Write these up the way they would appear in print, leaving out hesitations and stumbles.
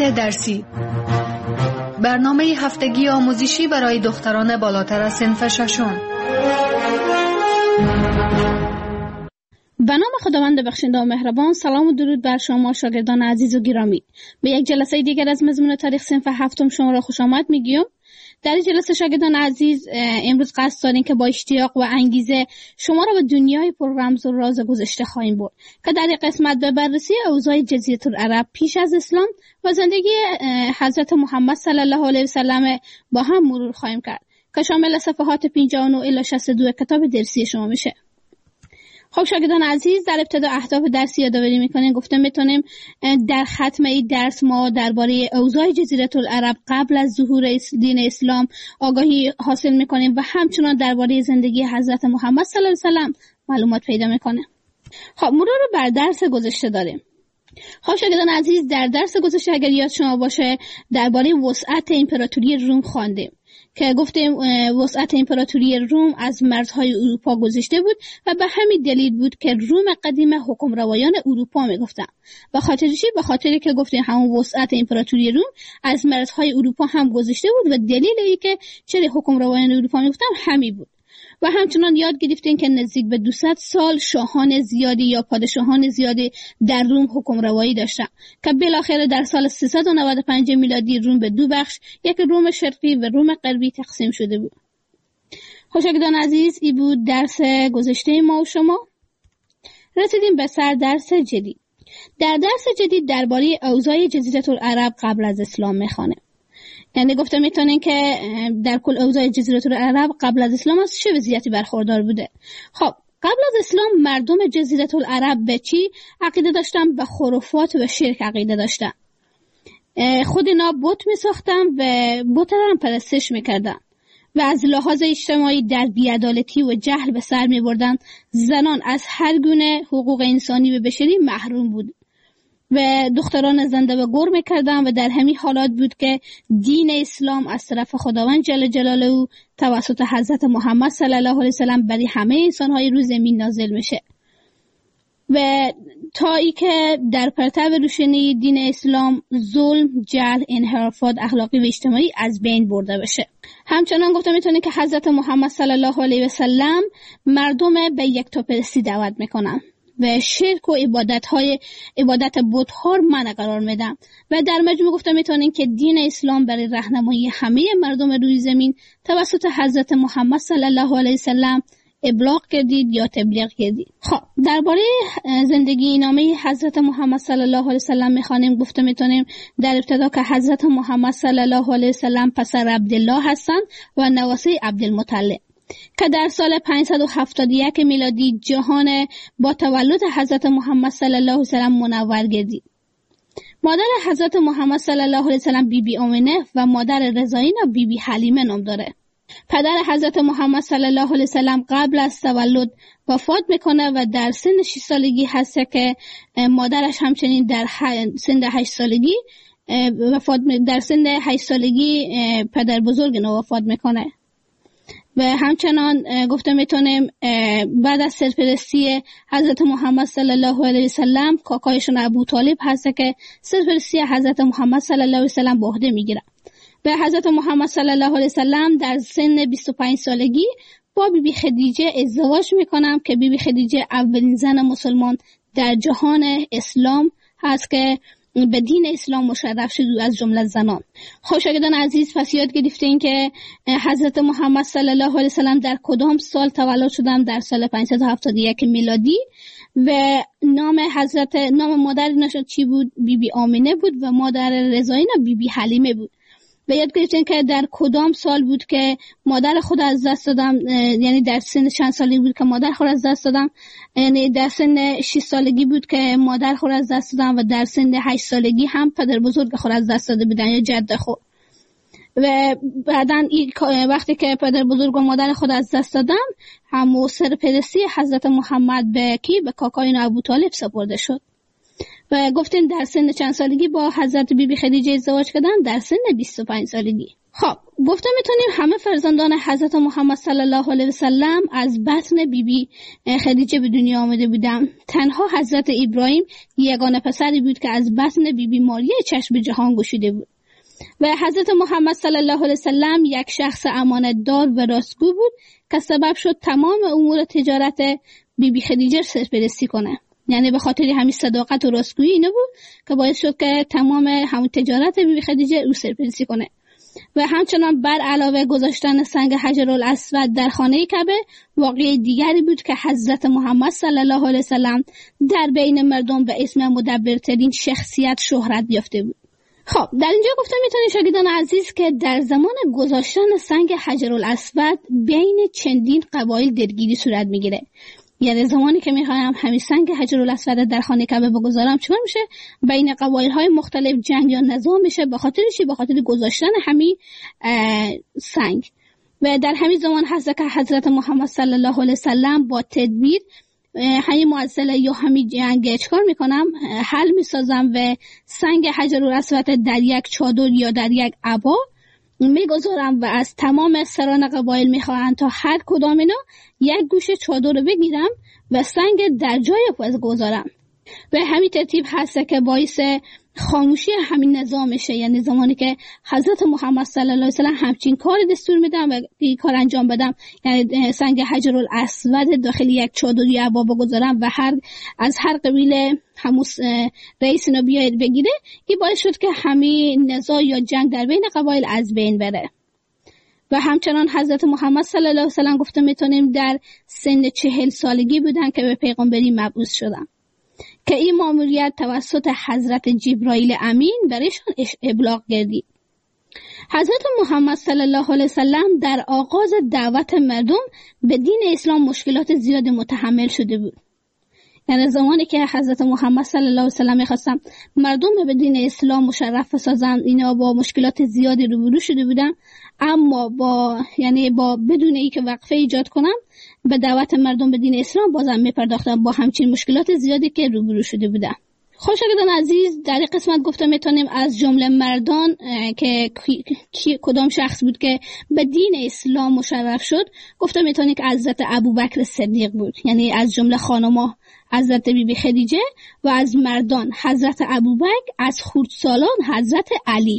درسی، برنامه هفتگی آموزشی برای دختران بالاتر از صنف ششم. به نام خداوند بخشنده و مهربان. سلام و درود بر شما شاگردان عزیز و گرامی. به یک جلسه دیگر از مضمون تاریخ صنف هفتم شما را خوش آمد میگیم. در این جلسه شاگردان عزیز امروز قصد داریم که با اشتیاق و انگیزه شما را به دنیای پر رمز و راز گذشته خواهیم برد که در این قسمت به بررسی اوضاع جزیره العرب پیش از اسلام و زندگی حضرت محمد صلی الله علیه و سلم با هم مرور خواهیم کرد که شامل صفحات 59 الی 62 کتاب درسی شما میشه. خب شاگردان عزیز، در ابتدا اهداف درسی یادآوری میکنیم. گفتم میتونیم در ختم این درس ما درباره اوضاع جزیره العرب قبل از ظهور دین اسلام آگاهی حاصل میکنیم و همچنان درباره زندگی حضرت محمد صلی الله علیه و سلم معلومات پیدا میکنه. خب مرور بر درس گذشته داریم. خب شاگردان عزیز، در درس گذشته اگر یاد شما باشه درباره وسعت امپراتوری روم خواندیم که گفتیم وسعت امپراتوری روم از مرزهای اروپا گذشته بود و به همین دلیل بود که روم قدیم حکمروایان اروپا میگفتن. به خاطری که گفتیم همون وسعت امپراتوری روم از مرزهای اروپا هم گذشته بود و دلیل ای که چرا حکمروایان اروپا میگفتن همین بود. و همچنان یاد گرفتیم که نزدیک به 200 سال شاهان زیادی یا پادشاهان زیادی در روم حکمروایی داشتند که بالاخره در سال 395 میلادی روم به دو بخش، یک روم شرقی و روم غربی تقسیم شده بود. شاگردان عزیز، این بود درس گذشته ما و شما. رسیدیم به سر درس جدید. در درس جدید درباره اوضاع جزیره العرب قبل از اسلام میخوانیم. یعنی گفته میتونین که در کل اوضاع جزیره العرب قبل از اسلام از چه وضعیتی برخوردار بوده. خب قبل از اسلام مردم جزیره العرب به چی عقیده داشتن؟ به خرافات و شرک عقیده داشتن. خود اینا بت میساختن و بت را هم پرستش میکردن و از لحاظ اجتماعی در بی‌عدالتی و جهل به سر میبردن. زنان از هر گونه حقوق انسانی و بشری محروم بود و دختران زنده و گور میکردن و در همین حالات بود که دین اسلام از طرف خداوند جل جلاله توسط حضرت محمد صلی الله علیه وسلم برای همه انسان‌های روی زمین نازل میشه و تا ای که در پرتو روشنی دین اسلام ظلم، جهل، انحرافات اخلاقی و اجتماعی از بین برده بشه. همچنان گفته میتونه که حضرت محمد صلی الله علیه وسلم مردم به یکتاپرستی دعوت میکنن و شرک و عبادت بت‌ها منع قرار میدن و در مجموع گفته میتونین که دین اسلام برای راهنمایی همه مردم روی زمین توسط حضرت محمد صلی الله علیه وسلم ابلاغ کردید یا تبلیغ کردید. خب درباره زندگی نامه حضرت محمد صلی الله علیه وسلم میخوانیم. گفته میتونیم در ابتدا که حضرت محمد صلی الله علیه وسلم پسر عبدالله هستند و نواسه عبدالمطلب که در سال 571 میلادی جهان با تولد حضرت محمد صلی الله علیه وسلم منور گردید. مادر حضرت محمد صلی الله علیه وسلم بیبی آمنه و مادر رضاینا بیبی حلیمه نام داره. پدر حضرت محمد صلی الله علیه وسلم قبل از تولد وفات میکنه و در سن 6 سالگی هست که مادرش همچنین در سن 8 سالگی پدر بزرگ نو وفات میکنه. و همچنان گفته میتونیم بعد از سرپرستی حضرت محمد صلی الله علیه وسلم کاکایشون ابو طالب هست که سرپرستی حضرت محمد صلی الله علیه وسلم به عهده میگیره و حضرت محمد صلی الله علیه وسلم در سن 25 سالگی با بیبی خدیجه ازدواج میکنم که بیبی خدیجه اولین زن مسلمان در جهان اسلام هست که به دین اسلام مشرف شد از جمله زنان. خب شاگردان عزیز، پس یاد گرفتین که حضرت محمد صلی الله علیه وسلم در کدام سال تولد شدن؟ در سال 571 میلادی و نام مادر نشد چی بود؟ بیبی آمینه بود و مادر رضاینا بیبی حلیمه بود. و یاد گرفتین که در کدام سال بود که مادر خود از دست دادم، یعنی در سن چند سالگی بود که مادر خود از دست دادم، یعنی در سن 6 سالگی بود که مادر خود از دست دادم و در سن 8 سالگی هم پدر بزرگ خود از دست داده بودن یا جد خود. و بعداً وقتی که پدر بزرگ و مادر خود از دست دادن هم سرپرستی حضرت محمد به کاکای ابو طالب سپرده شد و گفتیم در سن چند سالگی با حضرت بیبی خدیجه ازدواج کردن؟ در سن 25 سالگی. خب گفته میتونیم همه فرزندان حضرت محمد صلی الله علیه و سلم از بطن بیبی خدیجه به دنیا آمده بودند. تنها حضرت ابراهیم یگانه پسری بود که از بطن بیبی ماریه چشم به جهان گشوده بود و حضرت محمد صلی الله علیه و سلم یک شخص امانتدار و راستگو بود که سبب شد تمام امور تجارت بیبی خدیجه سرپرستی کنه. یعنی به خاطر همین صداقت و راستگویی اینه بود که باعث شد که تمام همون تجارت بیبی خدیجه او سرپرستی کنه. و همچنان بر علاوه گذاشتن سنگ حجرالاسود در خانه کعبه واقعه دیگری بود که حضرت محمد صلی الله علیه وسلم در بین مردم به اسم مدبرترین شخصیت شهرت یافته بود. خب در اینجا گفته میتونید شاگردان عزیز که در زمان گذاشتن سنگ حجرالاسود بین چندین قبایل درگیری صورت میگیره. یعنی زمانی که میخوایم همین سنگ حجرالاسود در خانه کعبه بگذارم چطور میشه؟ بین قبایل‌های مختلف جنگ یا نزاع میشه به خاطر چی؟ به خاطر گذاشتن همین سنگ. و در همین زمان هست که حضرت محمد صلی الله علیه وسلم با تدبیر همین معضله یا همین جنگ چکار میکنم؟ حل میسازم و سنگ حجرالاسود در یک چادر یا در یک عبا میگذارم و از تمام سران قبایل میخواهند تا هر کدام اینا یک گوشه چادر رو بگیرم و سنگ در جای خود گذارم. و همین ترتیب هست که باعث خاموشی همین نظام میشه. یعنی زمانی که حضرت محمد صلی الله علیه وسلم همچین کار دستور میدم و این کار انجام بدم، یعنی سنگ حجرالاسود داخل یک چادر یا عبا بگذارم و از هر قبیله همون رئیس اینو بیاید بگیره، این باعث شد که همین نزاع یا جنگ در بین قبایل از بین بره. و همچنان حضرت محمد صلی الله علیه وسلم گفته میتونیم در سن 40 سالگی بودن که به پیغمبری مبعوث شدن که این ماموریت توسط حضرت جبرائیل امین برایشان ابلاغ گردید. حضرت محمد صلی الله علیه وسلم در آغاز دعوت مردم به دین اسلام مشکلات زیاد متحمل شده بود. یعنی زمانی که حضرت محمد صلی الله علیه وسلم می‌خواستن مردم به دین اسلام مشرف بسازن، اینا با مشکلات زیادی روبرو شده بودن، اما با بدون اینکه وقفه ایجاد کنن به دعوت مردم به دین اسلام بازم میپرداختن با همچین مشکلات زیادی که روبرو شده بودن. خوشگردان عزیز، در این قسمت گفته میتونیم از جمله مردان که کدام شخص بود که به دین اسلام مشرف شد، گفته میتونیم که حضرت ابوبکر صدیق بود. یعنی از جمله خانم‌ها حضرت بیبی خدیجه و از مردان حضرت ابوبکر، از خردسالان حضرت علی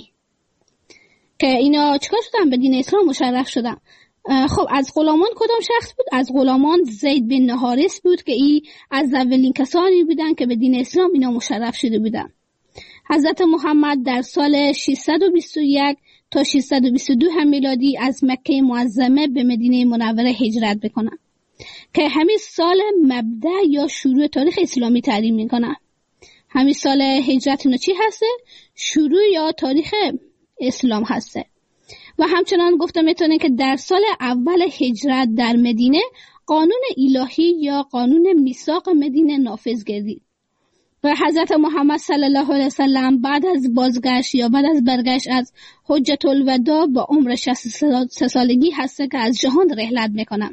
که اینا چیکار شدن؟ به دین اسلام مشرف شدن. خب از غلامان کدام شخص بود؟ از غلامان زید بن حارث بود که ای از اولین کسانی بودن که به دین اسلام اینا مشرف شده بودن. حضرت محمد در سال 621 تا 622 هم میلادی از مکه معظمه به مدینه منوره هجرت بکنن که همین سال مبدأ یا شروع تاریخ اسلامی تعیین میکنن. همین سال هجرت اینا چی هسته؟ شروع یا تاریخ اسلام هسته. و همچنان گفته میتونه که در سال اول هجرت در مدینه قانون الهی یا قانون میثاق مدینه نافذ گردید و حضرت محمد صلی الله علیه وسلم بعد از بازگشت یا بعد از برگشت از حجة الوداع با عمر 63 سالگی هسته که از جهان رحلت میکنن.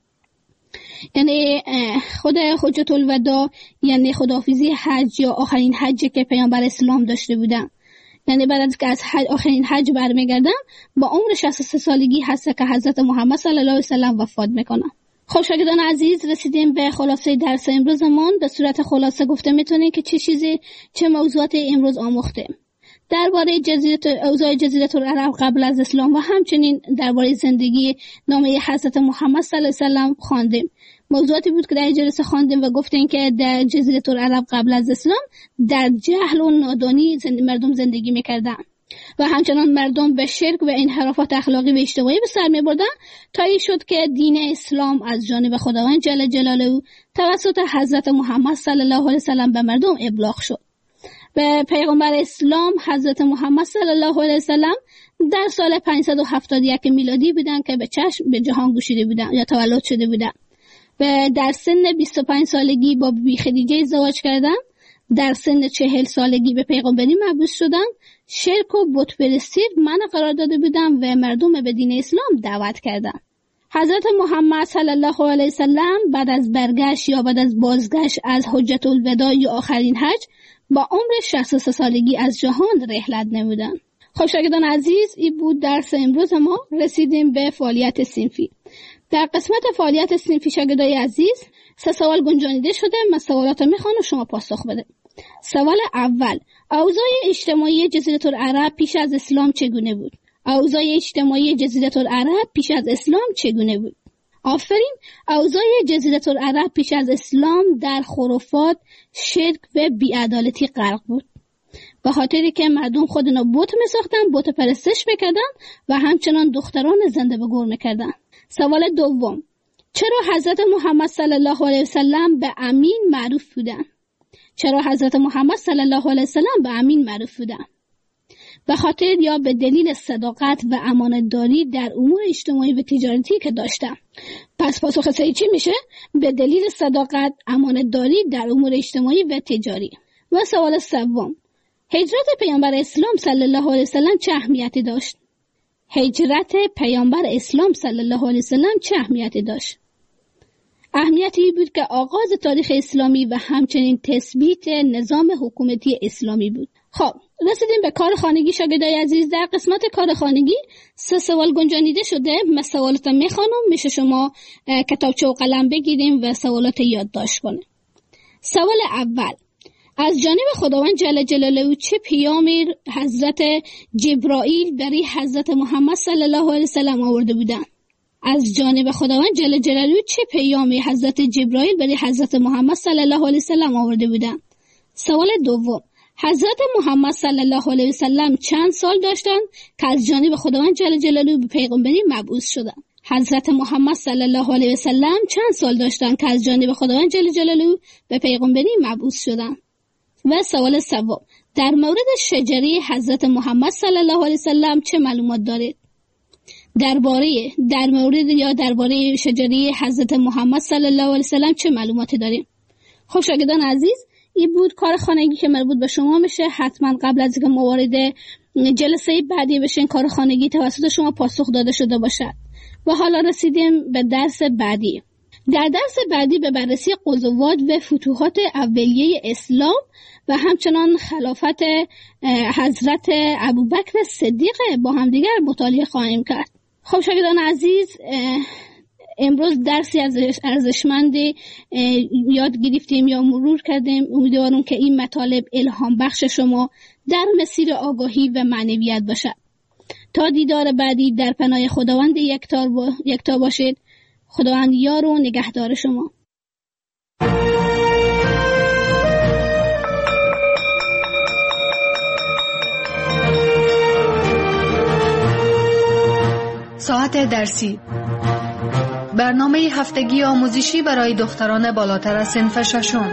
یعنی خود حجة الوداع یعنی خداحافظی حج یا آخرین حجی که پیامبر اسلام داشته بودن. یعنی بعد از که از آخرین حج برمیگردن با عمر 63 سالگی هست که حضرت محمد صلی الله علیه وسلم وفات میکنن. خب شاگردان عزیز، رسیدیم به خلاصه درس امروزمون. به صورت خلاصه گفته میتونیم که چه موضوعات امروز آموختیم درباره اوضاع جزیره العرب قبل از اسلام و همچنین درباره زندگی نامه حضرت محمد صلی الله علیه وسلم خواندیم. موضوعاتی بود که در جلسه خواندیم و گفتیم که در جزیره العرب قبل از اسلام در جهل و نادانی مردم زندگی میکردن و همچنان مردم به شرک و انحرافات اخلاقی و اجتماعی به سر میبردن تا این شد که دین اسلام از جانب خداوند جل جلاله توسط حضرت محمد صلی الله علیه وسلم به مردم ابلاغ شد. به پیغمبر اسلام حضرت محمد صلی الله علیه وسلم در سال 571 میلادی بودن که به جهان گشوده بودن یا تولد شده بودن و در سن 25 سالگی با بیبی خدیجه ازدواج کردن. در سن 40 سالگی به پیغمبری مبعوث شدن. شرک و بت پرستی منع قرار داده بودن و مردم به دین اسلام دعوت کردن. حضرت محمد صلی الله علیه وسلم بعد از برگشت یا بعد از بازگشت از حجة الوداع یا آخرین حج با عمر 63 سالگی از جهان رحلت نمودن. خب شاگردان عزیز، این بود درس امروز ما. رسیدیم به فعالیت صنفی. در قسمت فعالیت صنفی شاگردای عزیز 3 سوال گنجانیده شده. من سوالات رو میخوام و شما پاسخ بده. سوال اول: اوضاع اجتماعی جزیره العرب پیش از اسلام چگونه بود؟ اوضاع اجتماعی جزیره العرب پیش از اسلام چگونه بود؟ آفرین. اوضاع جزیره العرب پیش از اسلام در خرافات، شرک و بی‌عدالتی غرق بود. به خاطری که مردم خودنا بت می‌ساختن، بت پرستش می‌کردن و همچنان دختران زنده به گور می‌کردن. سوال دوم: چرا حضرت محمد صلی الله علیه وسلم به امین معروف بودند؟ چرا حضرت محمد صلی الله علیه وسلم به امین معروف بودند؟ به خاطر یا به دلیل صداقت و امانتداری در امور اجتماعی و تجارتی که داشتند. پس پاسخ صحیح چی میشه؟ به دلیل صداقت، امانتداری در امور اجتماعی و تجاری. و سوال سوم: هجرت پیامبر اسلام صلی الله علیه وسلم چه اهمیتی داشت؟ هجرت پیامبر اسلام صلی الله علیه وسلم چه اهمیتی داشت؟ اهمیتی بود که آغاز تاریخ اسلامی و همچنین تثبیت نظام حکومتی اسلامی بود. خب رسیدیم به کار خانگی شاگردای عزیز. در قسمت کار خانگی 3 سوال گنجانیده شده. من سوالات میخوانم، میشه شما کتابچه و قلم بگیریم و سوالات یادداشت کنیم. سوال اول: از جانب خداوند جل جلاله چه پیامی حضرت جبرائیل برای حضرت محمد صلی الله علیه وسلم آورده بودند؟ از جانب خداوند جل جلاله چه پیامی حضرت جبرائیل برای حضرت محمد صلی الله علیه وسلم آورده بودند؟ سوال دوم: حضرت محمد صلی الله علیه وسلم چند سال داشتند که از جانب خداوند جل جلاله به پیغمبری مبعوث شدند؟ حضرت محمد صلی الله علیه وسلم چند سال داشتند که از جانب خداوند جل جلاله به پیغمبری مبعوث شدند؟ و سوال سوم: در مورد شجره حضرت محمد صلی الله علیه وسلم چه معلومات دارید؟ درباره شجره حضرت محمد صلی الله علیه وسلم چه معلوماتی داریم؟ خب شاگردان عزیز، این بود کار خانگی که مربوط به شما میشه. حتما قبل از اینکه ما وارد جلسه بعدی بشین کار خانگی توسط شما پاسخ داده شده باشد. و حالا رسیدیم به درس بعدی. در درس بعدی به بررسی غزوات و فتوحات اولیه اسلام و همچنان خلافت حضرت ابوبکر صدیق با همدیگر مطالعه خواهیم کرد. خب شاگردان عزیز، امروز درسی ارزشمندی یاد گرفتیم یا مرور کردیم. امیدوارم که این مطالب الهام بخش شما در مسیر آگاهی و معنویت باشد. تا دیدار بعدی در پناه خداوند یکتا باشید. خداوند یار و نگهدار شما. ساعت درسی، برنامه هفتگی آموزشی برای دختران بالاتر از صنف ششم.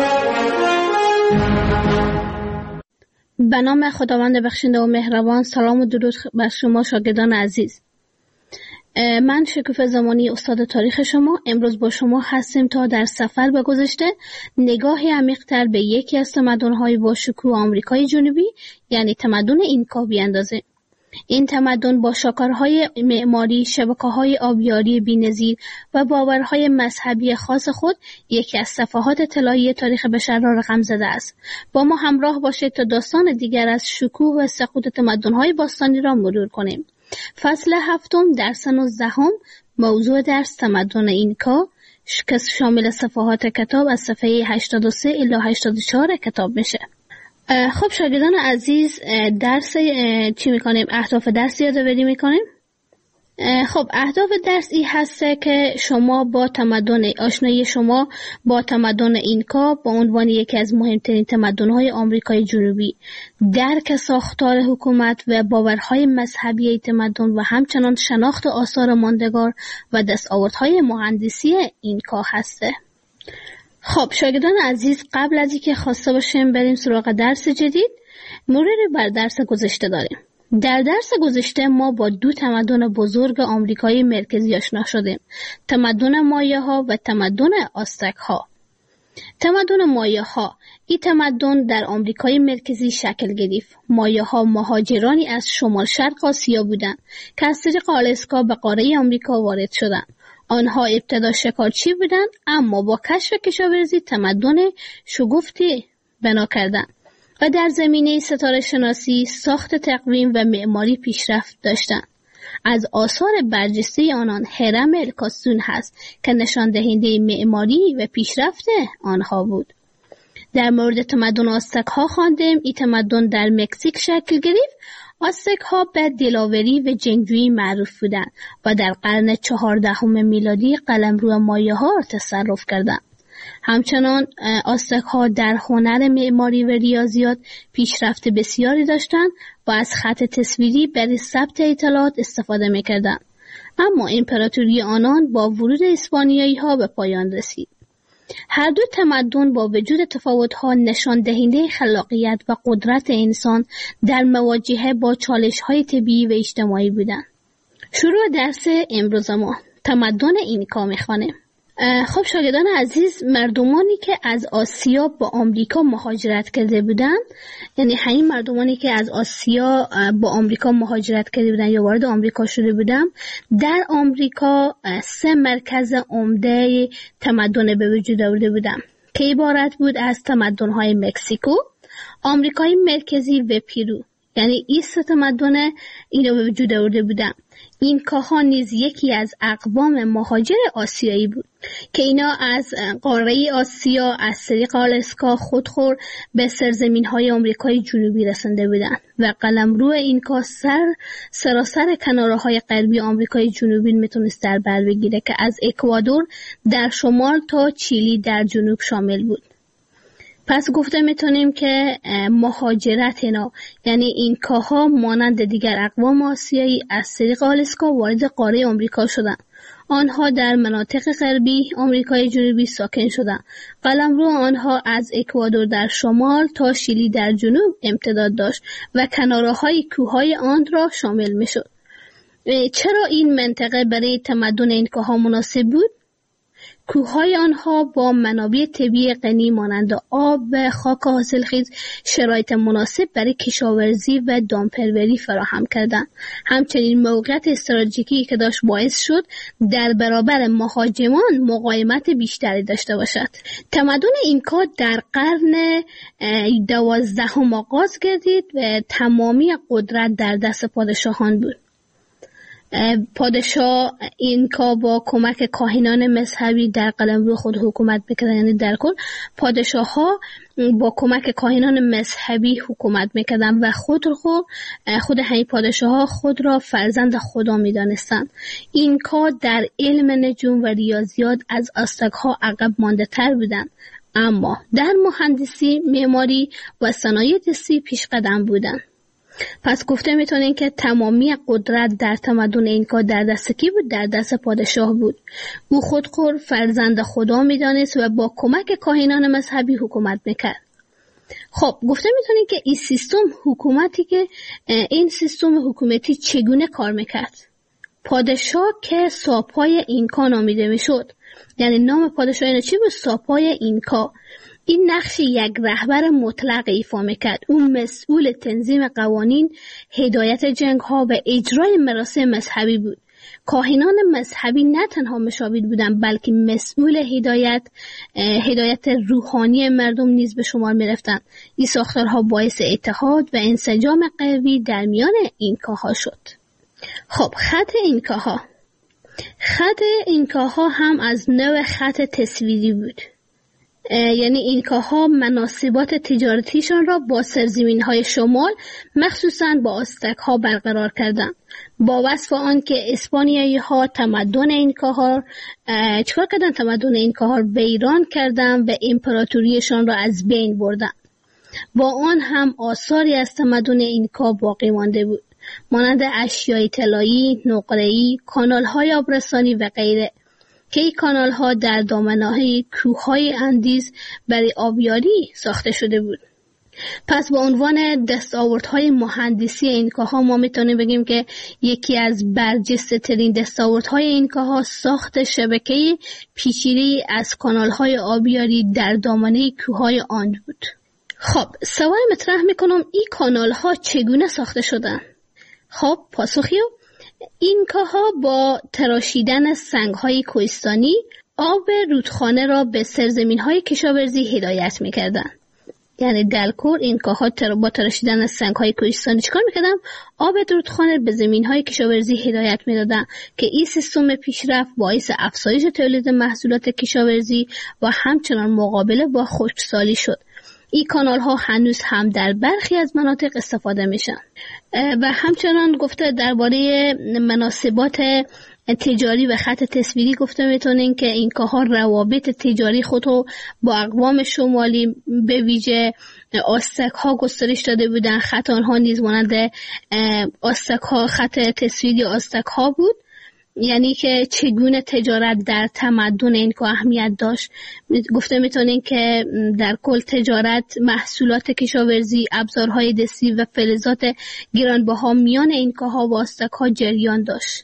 به نام خداوند بخشنده و مهربان. سلام و درود بر شما شاگردان عزیز. من شکوفه زمانی استاد تاریخ شما امروز با شما هستیم تا در سفر به گذشته نگاهی عمیق‌تر به یکی از تمدن‌های با شکوه آمریکای جنوبی یعنی تمدن اینکا بیاندازیم. این تمدن با شاکارهای معماری، شبکه‌های آبیاری بی‌نظیر و باورهای مذهبی خاص خود یکی از صفحات طلایی تاریخ بشر را رقم زده است. با ما همراه باشید تا داستان دیگر از شکوه و سقوط تمدن‌های باستانی را مرور کنیم. فصل 7 درس 19 موضوع درس تمدن اینکا که شامل صفحات کتاب از صفحه 83 الی 84 کتاب میشه. خب شاگردان عزیز، درس چی میکنیم؟ اهداف درس یادآوری میکنیم. خب اهداف درس این هسته که شما با آشنایی شما با تمدن اینکا با عنوان یکی از مهمترین تمدن‌های آمریکای جنوبی، درک ساختار حکومت و باورهای مذهبی تمدن و همچنان شناخت آثار ماندگار و دستاوردهای مهندسی اینکا هسته. خب شاگردان عزیز، قبل از اینکه خواسته باشیم بریم سراغ درس جدید، مروری بر درس گذشته داریم. در درس گذشته ما با 2 تمدن بزرگ آمریکای مرکزی آشنا شدیم: تمدن مایاها و تمدن آزتک‌ها. تمدن مایاها، این تمدن در آمریکای مرکزی شکل گرفت. مایاها مهاجرانی از شمال شرق آسیا بودند که از طریق آلاسکا به قاره آمریکا وارد شدند. آنها ابتدا شکارچی بودند اما با کشف کشاورزی تمدن شگفتی بنا کردند. و در زمینه ستاره شناسی، ساخت تقویم و معماری پیشرفت داشتند. از آثار برجسته آنان هرم الکاسون هست که نشان دهنده معماری و پیشرفت آنها بود. در مورد تمدن آستک ها خواندیم. این تمدن در مکزیک شکل گرفت. آستک ها به دلاوری و جنگجویی معروف بودند و در قرن 14 میلادی قلمرو مایه ها را تصرف کردند. همچنان آستک ها در هنر معماری و ریاضیات پیشرفت بسیاری داشتند و از خط تصویری برای ثبت اطلاعات استفاده می‌کردند. اما امپراتوری آنان با ورود اسپانیایی ها به پایان رسید. هر دو تمدن با وجود تفاوت‌ها نشان دهنده خلاقیت و قدرت انسان در مواجهه با چالش‌های طبیعی و اجتماعی بودند. شروع درس امروز ما تمدن اینکا می‌خوانیم. خب شاگردان عزیز، مردمانی که از آسیا با آمریکا مهاجرت کرده بودند، یعنی همین مردمانی که از آسیا با آمریکا مهاجرت کرده بودند یا وارد آمریکا شده بودند، در آمریکا 3 مرکز عمده تمدن به وجود آورده بودند که عبارت بود از تمدن‌های مکزیکو، آمریکای مرکزی و پیرو. یعنی این 3 تمدن اینو به وجود آورده بودند. اینکاها نیز یکی از اقوام مهاجر آسیایی بود که اینا از قاره آسیا از طریق آلاسکا خودخور به سرزمین‌های آمریکای جنوبی رسنده بودند و قلمرو اینکا سراسر کناره‌های غربی آمریکای جنوبی میتونست در بر بگیره که از اکوادور در شمال تا چیلی در جنوب شامل بود. پس گفته میتونیم که مهاجرت اینا، یعنی اینکاها مانند دیگر اقوام آسیایی از طریق آلاسکا وارد قاره آمریکا شدند. آنها در مناطق غربی آمریکای جنوبی ساکن شدند. قلمرو آنها از اکوادور در شمال تا شیلی در جنوب امتداد داشت و کناره‌های کوههای آن را شامل میشد. چرا این منطقه برای تمدن اینکاها مناسب بود؟ کوههای آنها با منابع طبیعی غنی مانند آب و خاک حاصلخیز شرایط مناسب برای کشاورزی و دامپروری فراهم کردند. همچنین موقعیت استراتژیکی که داشت باعث شد در برابر مهاجمان مقاومت بیشتری داشته باشد. تمدن اینکا در قرن 12 آغاز گردید و تمامی قدرت در دست پادشاهان بود. پادشاه اینکا با کمک کاهنان مذهبی در قلمرو خود حکومت میکردن. یعنی در کل پادشاه ها با کمک کاهنان مذهبی حکومت میکردن و خود همین پادشاه ها خود را فرزند خدا میدانستند. اینکا در علم نجوم و ریاضیات از آستک ها عقب مانده تر بودند، اما در مهندسی، معماری و صنایع دستی پیش قدم بودند. پس گفته میتونین که تمامی قدرت در تمدن اینکا در دست کی بود؟ در دست پادشاه بود. او خودخور فرزند خدا میدانست و با کمک کاهنان مذهبی حکومت میکرد. خب گفته میتونین که این سیستم حکومتی چگونه کار میکرد؟ پادشاه که ساپای اینکا نامیده میشد، یعنی نام پادشاه اینا چی بود؟ ساپای اینکا. این نقش یک رهبر مطلق ایفا میکرد. اون مسئول تنظیم قوانین، هدایت جنگ ها و اجرای مراسم مذهبی بود. کاهنان مذهبی نه تنها مشاور بودند بلکه مسئول هدایت روحانی مردم نیز به شمار میرفتند. این ساختارها باعث اتحاد و انسجام قوی در میان اینکاها شد. خب خط اینکاها هم از نوع خط تصویری بود. یعنی اینکاها مناسبات تجارتیشان را با سرزمین‌های شمال مخصوصاً با آستک ها برقرار کردند. با وصف آن که اسپانیایی ها تمدن اینکاها ویران کردند و امپراتوریشان را از بین بردند. با آن هم آثاری از تمدن اینکا باقی مانده بود، مانند اشیای طلایی، نقره‌ای، کانال‌های آبرسانی و غیره که این کانال ها در دامنه‌های کوههای اندیز برای آبیاری ساخته شده بود. پس با عنوان دستاوردهای مهندسی اینکاها ما میتونیم بگیم که یکی از برجسته ترین دستاوردهای اینکاها ساخت شبکه پیچیده‌ای از کانال های آبیاری در دامنه کوههای آن بود. خب سوال مطرح میکنم این کانال ها چگونه ساخته شدن؟ خب پاسخی اینکاها با تراشیدن سنگ‌های کوهستانی آب رودخانه را به سرزمین‌های کشاورزی هدایت می‌کردند. یعنی در کل این کاه‌ها با تراشیدن سنگ‌های کوهستانی چیکار می‌کردن؟ آب رودخانه به زمین‌های کشاورزی هدایت می‌دادن که این سیستم پیشرفت باعث افزایش تولید محصولات کشاورزی و همچنان مقابله با خشکسالی شد. این کانال‌ها هنوز هم در برخی از مناطق استفاده میشن. و همچنان گفته درباره مناسبات تجاری و خط تصویری گفته میتونین که این کاه‌ها روابط تجاری خود رو با اقوام شمالی به ویژه آستک‌ها گسترش داده بودن. خط آنها نیز مانند آستک‌ها، خط تصویری آستک‌ها بود، یعنی که چگونه تجارت در تمدن اینکا اهمیت داشت. گفته میتونین که در کل تجارت، محصولات کشاورزی، ابزارهای دستی و فلزات گرانبها میان اینکاها و آستک‌ها جریان داشت.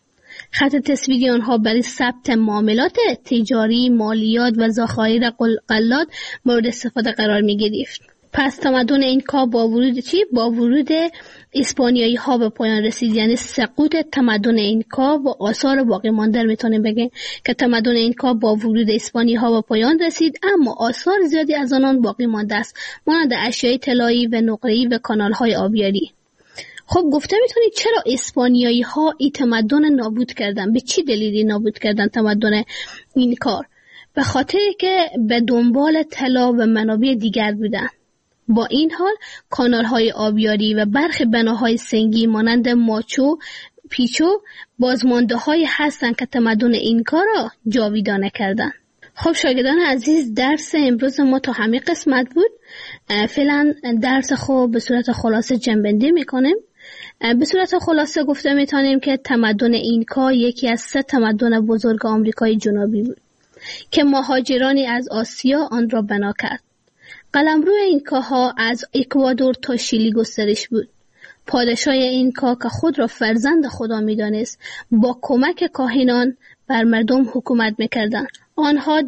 خط تصویری آنها برای ثبت معاملات تجاری، مالیات و ذخایر غلات مورد استفاده قرار می گرفت. پس تمدن اینکا با ورود اسپانیایی ها به پایان رسید. یعنی سقوط تمدن اینکا و آثار باقی مانده میتونیم بگیم که تمدن اینکا با ورود اسپانیایی ها به پایان رسید، اما آثار زیادی از آنان باقی مانده است، مانند اشیای طلایی و نقره‌ای و کانال های آبیاری. خب گفته میتونید چرا اسپانیایی ها این تمدن نابود کردن؟ به چی دلیلی نابود کردن تمدن این کار؟ به خاطر که به دنبال طلا و منابع دیگر بودن. با این حال کانال های آبیاری و برخی بناهای سنگی مانند ماچو پیچو بازمانده های هستند که تمدن اینکا را جاویدانه کردند. خب شاگردان عزیز، درس امروز ما تا همین قسمت بود. فعلا درس خود به صورت خلاصه جنبندی میکنیم. به صورت خلاصه گفته میتونیم که تمدن اینکا یکی از 3 تمدن بزرگ آمریکای جنوبی بود که مهاجرانی از آسیا آن را بنا کرد. قلمرو اینکاها از اکوادور تا شیلی گسترش بود. پادشاه اینکا که خود را فرزند خدا میدانست با کمک کاهنان بر مردم حکومت میکردند. آنها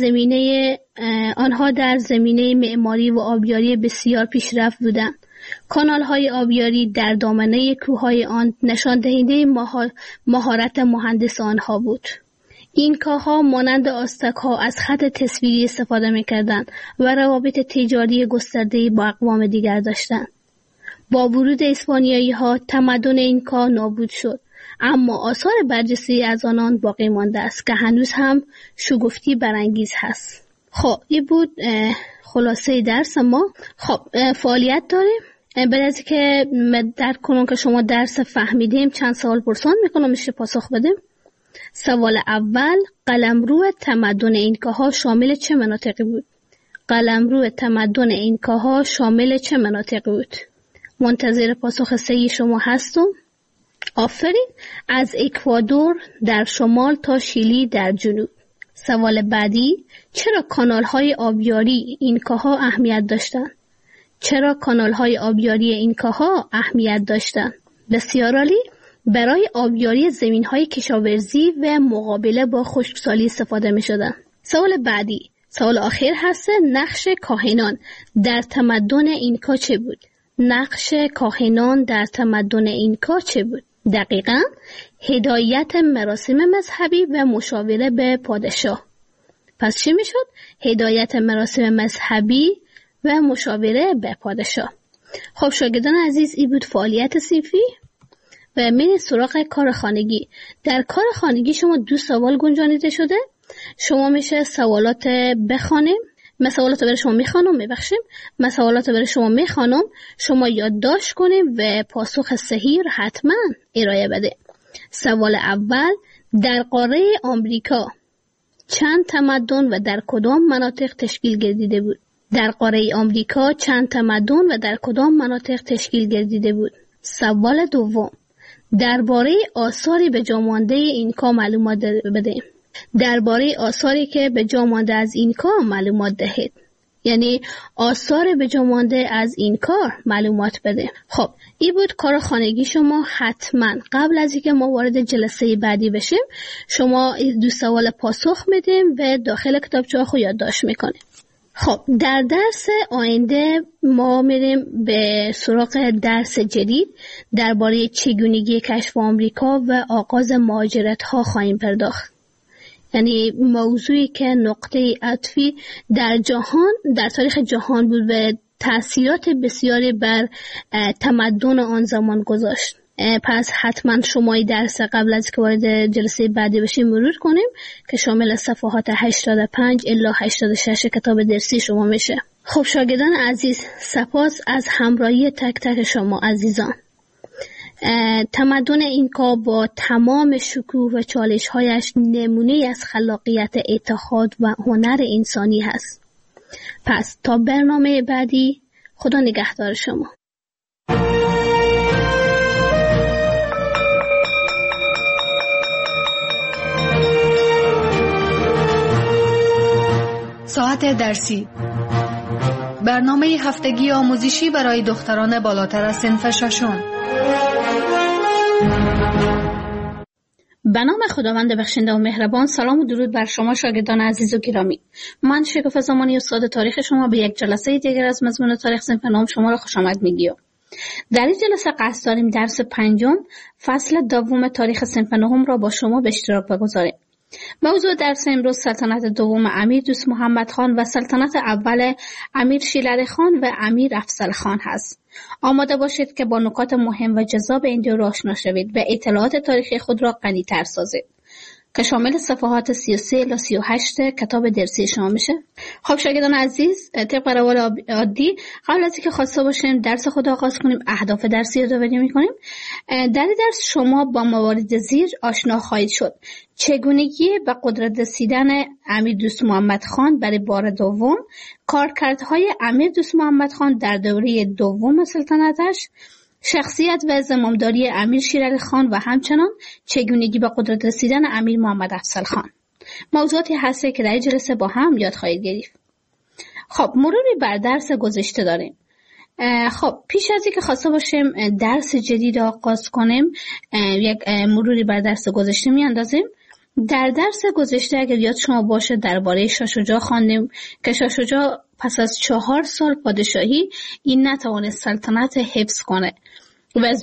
در زمینه معماری و آبیاری بسیار پیشرفت بودند. کانال‌های آبیاری در دامنه کوههای آن نشان دهنده مهارت مهندس آنها بود. اینکاها مانند آستک‌ها از خط تصویری استفاده می‌کردند و روابط تجاری گسترده‌ای با اقوام دیگر داشتند. با ورود اسپانیایی‌ها تمدن اینکا نابود شد، اما آثار برجسته از آنان باقی مانده است که هنوز هم شگفتی برانگیز هست. خب این بود خلاصه درس ما. خب فعالیت داریم. بعد از که درک کنم که شما درس فهمیدیم، چند سوال پرسان میکنم میشه پاسخ بدیم. سوال اول، قلمرو تمدن اینکاها شامل چه مناطقی بود؟ قلمرو تمدن اینکاها شامل چه مناطقی بود؟ منتظر پاسخ صحیح شما هستم. آفرین. از اکوادور در شمال تا شیلی در جنوب. سوال بعدی، چرا کانال‌های آبیاری اینکاها اهمیت داشتند؟ چرا کانال‌های آبیاری اینکاها اهمیت داشتند؟ بسیار عالی. برای آبیاری زمین‌های کشاورزی و مقابله با خشکسالی استفاده می‌شدند. سوال بعدی، سوال آخر هست، نقش کاهنان در تمدن اینکا چه بود؟ نقش کاهنان در تمدن اینکا چه بود؟ دقیقاً هدایت مراسم مذهبی و مشاوره به پادشاه. پس چی میشد؟ هدایت مراسم مذهبی و مشاوره به پادشاه. خب شاگردان عزیز، این بود فعالیت صنفی و من سراغ کار خانگی. در کار خانگی شما 2 سوال گنجانیده شده. شما میشه سوالات بخوانیم. من سوالات برای شما میخوانم، من سوالات برای شما میخوانم، شما یادداشت کنیم و پاسخ صحیح رو حتما ارائه بده. سوال اول، در قاره آمریکا چند تمدن و در کدام مناطق تشکیل گردیده بود؟ در قاره آمریکا چند تمدن و در کدام مناطق تشکیل گردیده بود؟ سوال دوم، درباره آثاری به جا مانده اینکا معلومات بده. درباره آثاری که به جا مانده از اینکا معلومات دهید. یعنی آثار به جا مانده از این کار معلومات بده. خب این بود کار خانگی شما. حتما قبل از اینکه ما وارد جلسه بعدی بشیم شما 2 سوال پاسخ میدیم و داخل کتابچه خود یادداشت میکنیم. خب در درس آینده ما میریم به سراغ درس جدید درباره چگونگی کشف آمریکا و آغاز مهاجرت ها خواهیم پرداخت. یعنی موضوعی که نقطه عطفی در جهان، در تاریخ جهان بود و تأثیرات بسیاری بر تمدن آن زمان گذاشت. پس حتما شما درس قبل از که وارد جلسه بعدی بشیم مرور کنیم که شامل صفحات 85 الی 86 کتاب درسی شما میشه. خب شاگردان عزیز، سپاس از همراهی تک تک شما عزیزان. تمدن اینکا با تمام شکوه و چالش‌هایش نمونه از خلاقیت، اتحاد و هنر انسانی هست. پس تا برنامه بعدی، خدا نگهدار شما. ساعت درسی، برنامه هفتگی آموزشی برای دختران بالاتر از صنف ششم. به نام خداوند بخشنده و مهربان. سلام و درود بر شما شاگردان عزیز و گرامی. من شکوفه زمانی استاد تاریخ شما به یک جلسه دیگر از مضمون تاریخ صنف نهم شما را خوش آمد میگیم. در این جلسه قصد داریم درس 5 فصل 2 تاریخ صنف نهم را با شما به اشتراک بگذاریم. موضوع درس امروز سلطنت دوم امیر دوست محمد خان و سلطنت اول امیر شیرعلی خان و امیر افضل خان هست. آماده باشید که با نکات مهم و جذاب این دو آشنا شوید و اطلاعات تاریخی خود را غنی‌تر سازید که شامل صفحات 33 الی 38 کتاب درسی شما میشه. خب شاگردان عزیز، طبق روال عادی قبل از اینکه خواسته باشیم درس خود آغاز کنیم، اهداف درسی رو یادآوری می‌کنیم. در این درس شما با موارد زیر آشنا خواهید شد: چگونگی به قدرت رسیدن امیر دوست محمد خان برای بار دوم، کارکردهای امیر دوست محمد خان در دوره دوم سلطنتش، شخصیت و زمامداری امیر شیرعلی خان و همچنان چگونگی به قدرت رسیدن امیر محمد افضل خان. موضوعاتی هسته که در این جلسه با هم یاد خواهید گرفت. خب مروری بر درس گذشته داریم. خب پیش از اینکه خواسته باشیم درس جدید آغاز کنیم، یک مروری بر درس گذشته میاندازیم. در درس گذشته اگر یاد شما باشه درباره شاه شجاع خواندیم که شاه شجاع پس از 4 سال پادشاهی این نتوانست سلطنت حفظ کنه و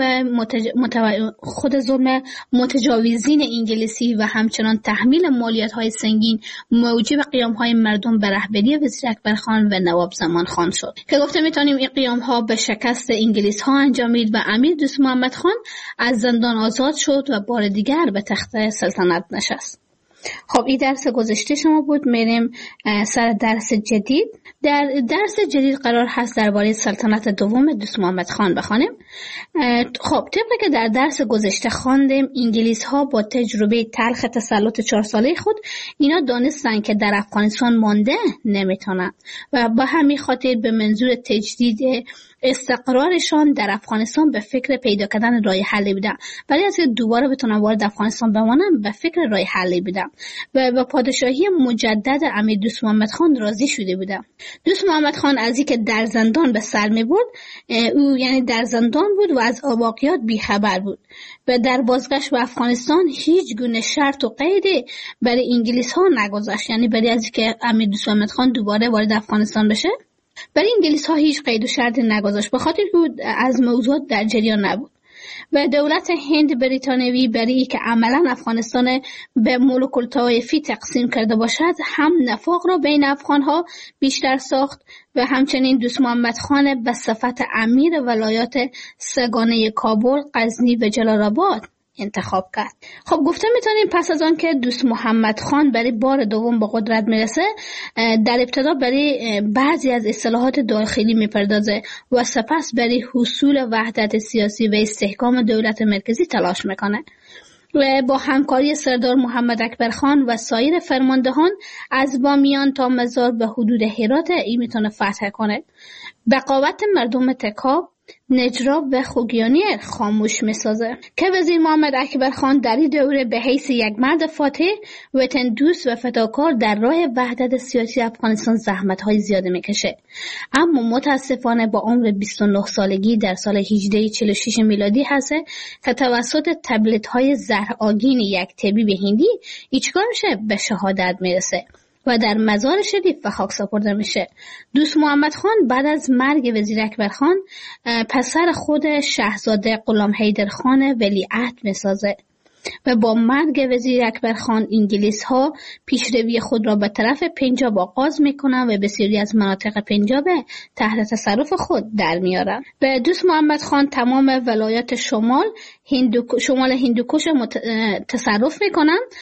خود ظلم متجاوزین انگلیسی و همچنان تحمیل مالیات‌های سنگین موجب قیام‌های مردم به رهبری وزیر اکبر خان و نواب زمان خان شد که گفته میتونیم این قیام‌ها به شکست انگلیس‌ها انجامید و امیر دوست محمد خان از زندان آزاد شد و بار دیگر به تخت سلطنت نشست. خب این درس گذشته شما بود. میریم سر درس جدید. در درس جدید قرار هست درباره سلطنت دوم دوست محمد خان بخوانیم. خب طبق که در درس گذشته خواندیم، انگلیس ها با تجربه تلخ تسلط 4 ساله خود اینا دانستن که در افغانستان مانده نمیتونن و با همین خاطر به منظور تجدید استقرارشان در افغانستان به فکر پیدا کردن راه حلی بودن. برای از دوباره بتونن وارد افغانستان بمانن به فکر راه حلی بودن و با پادشاهی مجدد امیر دوست محمد خان راضی شده بودن. دوست محمد خان از اینکه در زندان به سر می‌برد، او یعنی در زندان بود و از واقعیات بیخبر بود و در بازگشت به افغانستان هیچ گونه شرط و قیدی برای انگلیس ها نگذاشت، یعنی برای از اینکه امیر دوست محمد خان دوباره وارد افغانستان بشه برای انگلیس ها هیچ قید و شرط نگذاشت، به خاطر بود از موضوعات در جریان نبود و دولت هند بریتانیایی برای که عملا افغانستان به ملوک الطوایفی تقسیم کرده باشد هم نفاق را بین افغان ها بیشتر ساخت و همچنین دوست محمد خان به صفت امیر ولایات سگانه کابل، غزنی و جلال آباد انتخاب کرد. خب گفته میتونیم پس از آن که دوست محمد خان برای بار دوم به قدرت میرسه، در ابتدا برای بعضی از اصلاحات داخلی میپردازه و سپس برای حصول وحدت سیاسی و استحکام دولت مرکزی تلاش میکنه و با همکاری سردار محمد اکبر خان و سایر فرماندهان از بامیان تا مزار به حدود هرات این میتونه فتح کنه. بقاوت مردم تکاب، نجراب و خوگیانی خاموش میسازه که وزیر محمد اکبر خان در این دوره به حیث یک مرد فاتح، وطن دوست و فداکار در راه وحدت سیاسی افغانستان زحمت‌های زیاده میکشه، اما متاسفانه با عمر 29 سالگی در سال 1846 میلادی هست که توسط تبلیغات‌های زهرآگین یک طبیب هندی چیکار میشه به شهادت میرسه و در مزار شریف به خاک سپرده میشه. دوست محمد خان بعد از مرگ وزیر اکبر خان پسر خود شاهزاده غلام حیدر خان ولیعهد میسازه و با مرگ وزیر اکبر خان انگلیس ها پیشروی خود را به طرف پنجاب آغاز میکنند و بسیاری از مناطق پنجاب تحت تصرف خود در میارند. به دوست محمد خان تمام ولایات شمال هندوکش تصرف میکنند